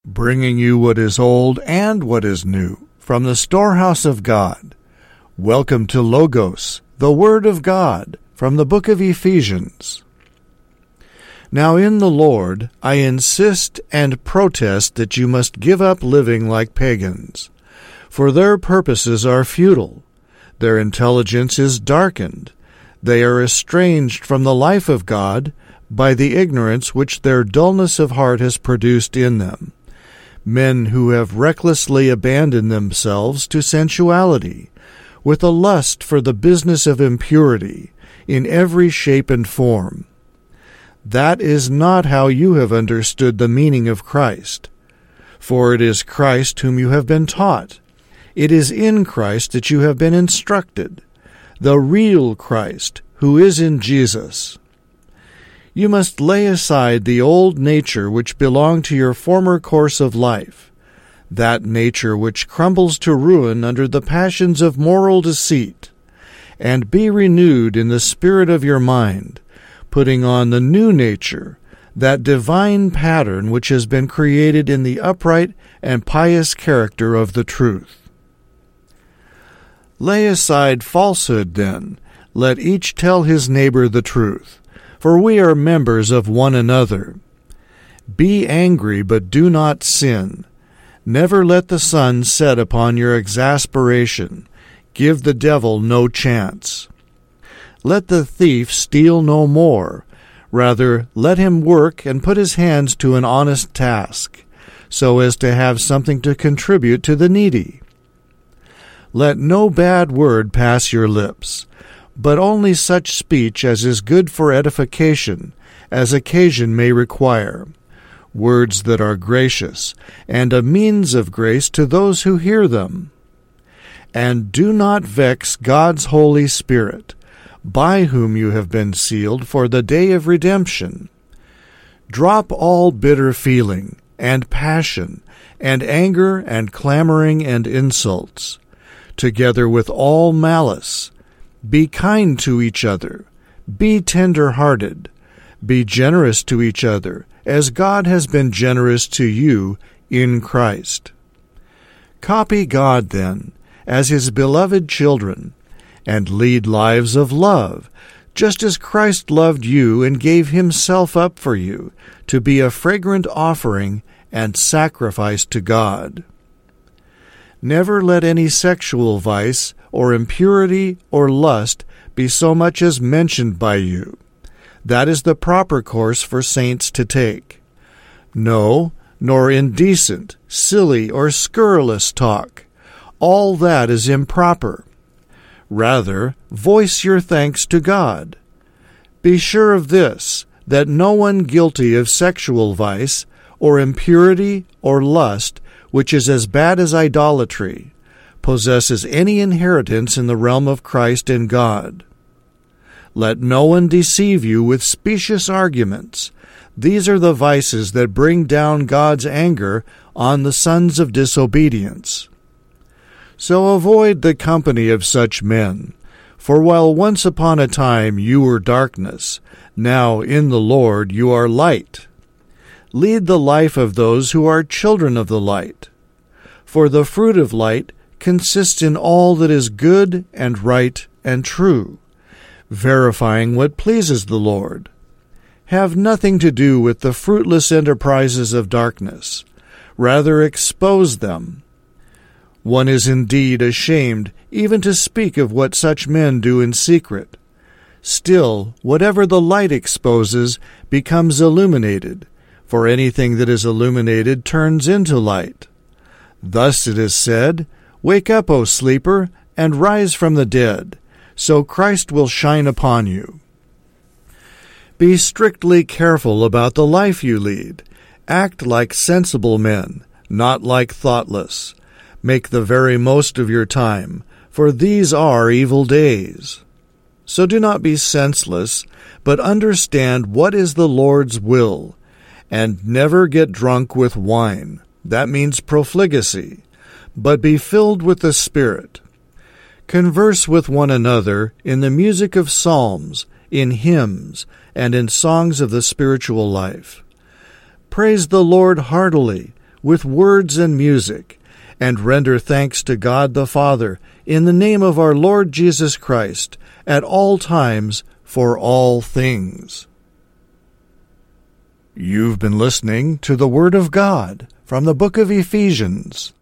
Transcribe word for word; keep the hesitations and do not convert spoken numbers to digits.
bringing you what is old and what is new from the storehouse of God. Welcome to Logos, the Word of God, from the book of Ephesians. Now in the Lord I insist and protest that you must give up living like pagans, for their purposes are futile, their intelligence is darkened, they are estranged from the life of God by the ignorance which their dullness of heart has produced in them. Men who have recklessly abandoned themselves to sensuality, with a lust for the business of impurity, in every shape and form. That is not how you have understood the meaning of Christ. For it is Christ whom you have been taught. It is in Christ that you have been instructed, the real Christ, who is in Jesus. You must lay aside the old nature which belonged to your former course of life, that nature which crumbles to ruin under the passions of moral deceit, and be renewed in the spirit of your mind, putting on the new nature, that divine pattern which has been created in the upright and pious character of the truth. Lay aside falsehood, then. Let each tell his neighbor the truth, for we are members of one another. Be angry, but do not sin. Never let the sun set upon your exasperation. Give the devil no chance. Let the thief steal no more. Rather, let him work and put his hands to an honest task, so as to have something to contribute to the needy. Let no bad word pass your lips, but only such speech as is good for edification, as occasion may require, words that are gracious, and a means of grace to those who hear them. And do not vex God's Holy Spirit, by whom you have been sealed for the day of redemption. Drop all bitter feeling, and passion, and anger, and clamoring, and insults, together with all malice. Be kind to each other. Be tender-hearted. Be generous to each other, as God has been generous to you in Christ. Copy God, then, as His beloved children, and lead lives of love, just as Christ loved you and gave Himself up for you, to be a fragrant offering and sacrifice to God. Never let any sexual vice or impurity or lust be so much as mentioned by you. That is the proper course for saints to take. No, nor indecent, silly, or scurrilous talk. All that is improper. Rather, voice your thanks to God. Be sure of this, that no one guilty of sexual vice, or impurity, or lust, which is as bad as idolatry, possesses any inheritance in the realm of Christ and God. Let no one deceive you with specious arguments. These are the vices that bring down God's anger on the sons of disobedience. So avoid the company of such men, for while once upon a time you were darkness, now in the Lord you are light. Lead the life of those who are children of the light. For the fruit of light consists in all that is good and right and true, verifying what pleases the Lord. Have nothing to do with the fruitless enterprises of darkness. Rather expose them. One is indeed ashamed even to speak of what such men do in secret. Still, whatever the light exposes becomes illuminated, for anything that is illuminated turns into light. Thus it is said, "Wake up, O sleeper, and rise from the dead, so Christ will shine upon you." Be strictly careful about the life you lead. Act like sensible men, not like thoughtless. Make the very most of your time, for these are evil days. So do not be senseless, but understand what is the Lord's will, and never get drunk with wine. That means profligacy, but be filled with the Spirit. Converse with one another in the music of psalms, in hymns, and in songs of the spiritual life. Praise the Lord heartily, with words and music, and render thanks to God the Father in the name of our Lord Jesus Christ at all times for all things. You've been listening to the Word of God from the book of Ephesians.